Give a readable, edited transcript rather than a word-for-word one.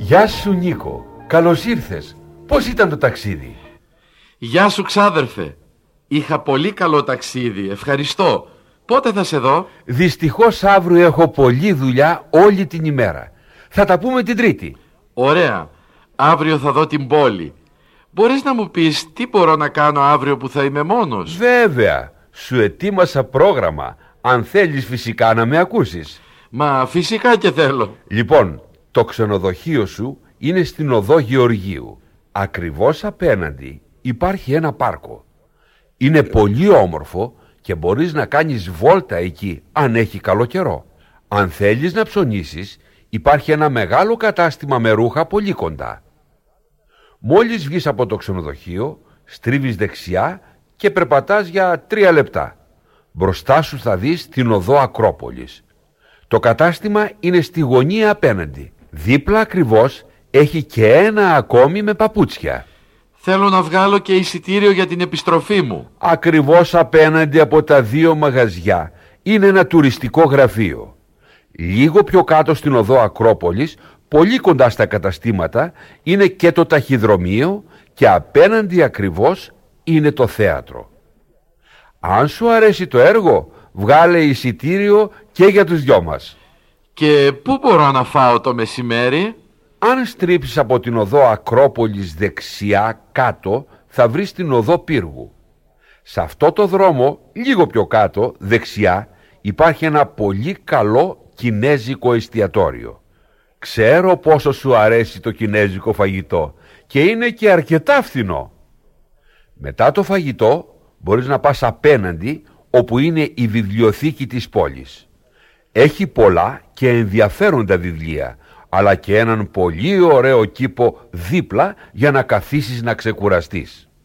Γεια σου Νίκο, καλώς ήρθες. Πώς ήταν το ταξίδι? Γεια σου ξάδερφε. Είχα πολύ καλό ταξίδι, ευχαριστώ. Πότε θα σε δω? Δυστυχώς αύριο έχω πολλή δουλειά όλη την ημέρα. Θα τα πούμε την Τρίτη. Ωραία, αύριο θα δω την πόλη. Μπορείς να μου πεις τι μπορώ να κάνω αύριο που θα είμαι μόνος? Βέβαια, σου ετοίμασα πρόγραμμα. Αν θέλεις φυσικά να με ακούσεις. Μα φυσικά και θέλω. Λοιπόν, το ξενοδοχείο σου είναι στην οδό Γεωργίου. Ακριβώς απέναντι υπάρχει ένα πάρκο. Είναι πολύ όμορφο και μπορείς να κάνεις βόλτα εκεί αν έχει καλό καιρό. Αν θέλεις να ψωνίσεις, υπάρχει ένα μεγάλο κατάστημα με ρούχα πολύ κοντά. Μόλις βγεις από το ξενοδοχείο, στρίβεις δεξιά και περπατάς για 3 λεπτά. Μπροστά σου θα δεις την οδό Ακρόπολης. Το κατάστημα είναι στη γωνία απέναντι. Δίπλα ακριβώς έχει και ένα ακόμη με παπούτσια. Θέλω να βγάλω και εισιτήριο για την επιστροφή μου. Ακριβώς απέναντι από τα 2 μαγαζιά είναι ένα τουριστικό γραφείο. Λίγο πιο κάτω στην οδό Ακρόπολης, πολύ κοντά στα καταστήματα, είναι και το ταχυδρομείο και απέναντι ακριβώς είναι το θέατρο. Αν σου αρέσει το έργο, βγάλε εισιτήριο και για τους 2 μας. Και πού μπορώ να φάω το μεσημέρι? Αν στρίψεις από την οδό Ακρόπολης δεξιά κάτω, θα βρεις την οδό Πύργου. Σε αυτό το δρόμο, λίγο πιο κάτω, δεξιά, υπάρχει ένα πολύ καλό κινέζικο εστιατόριο. Ξέρω πόσο σου αρέσει το κινέζικο φαγητό και είναι και αρκετά φθηνό. Μετά το φαγητό μπορείς να πας απέναντι όπου είναι η βιβλιοθήκη της πόλης. Έχει πολλά και ενδιαφέροντα βιβλία, αλλά και έναν πολύ ωραίο κήπο δίπλα για να καθίσεις να ξεκουραστείς.